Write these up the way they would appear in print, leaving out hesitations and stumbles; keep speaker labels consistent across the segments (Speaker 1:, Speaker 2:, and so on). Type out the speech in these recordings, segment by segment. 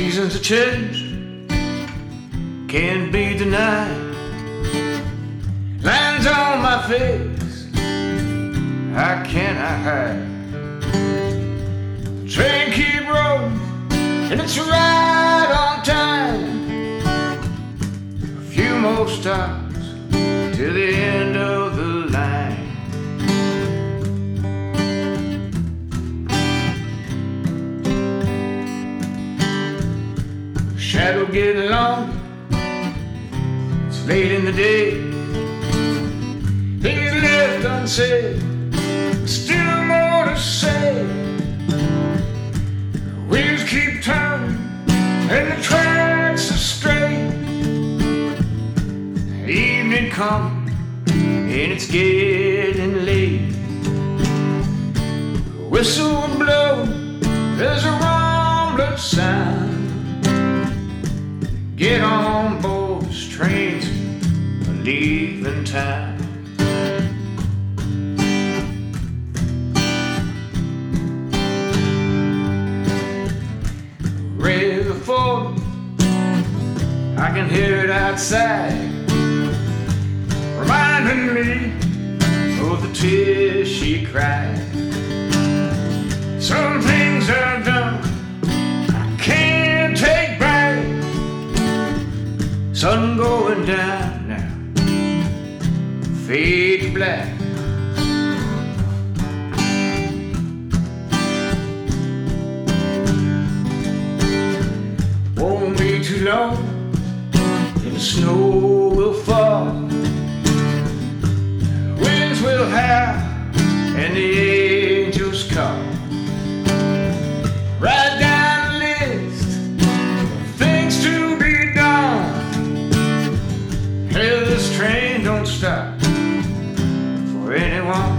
Speaker 1: Seasons of change can't be denied. Lines on my face, how can I hide? The train keep rolling, and it's right on time. A few more stops till the end of the line. Shadow getting long, it's late in the day. Things left unsaid, still more to say. The wheels keep turning and the tracks are straight. Evening comes and it's getting late. The whistle will blow, there's a rumbling sound. Get on board this train, we're leaving town. River Ford, I can hear it outside, reminding me of the tears she cried. Some things are done I can't take back. Sun going down now, fade to black. Won't be too long, and the snow will fall. Winds will howl, and the angels call. Write down the list of things to be done. Hell, this train don't stop for anyone.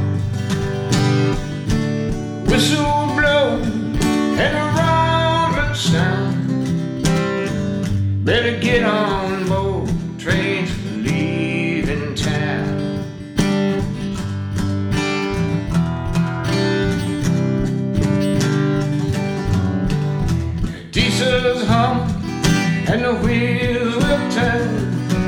Speaker 1: Whistle will blow and a rumbling sound. Better get on board, trains leaving town. The diesel's hum and the wheels will turn.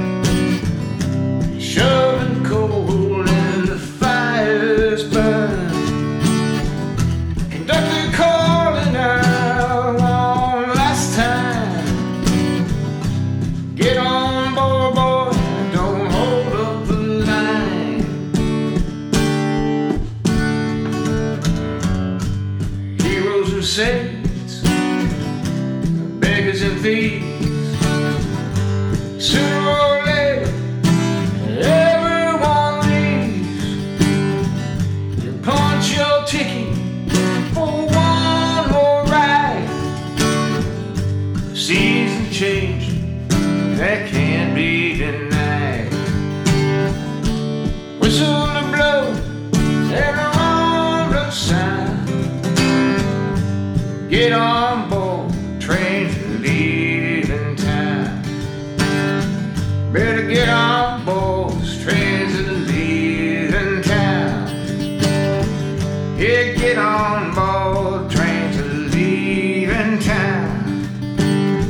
Speaker 1: Shoving coal and the fires burn. Conductor calling out one last time. Get on board, boy, don't hold up the line. Heroes and saints, beggars and thieves, sooner or later everyone leaves. You punch your ticket for one more ride. The season changing, that can't be denied. Whistle to blow and a rumbling sound. Get on board, trains leaving town. Better get on board, this train's leaving town. Yeah, get on board, trains leaving town.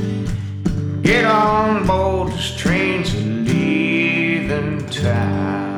Speaker 1: Get on board, this train's leaving town.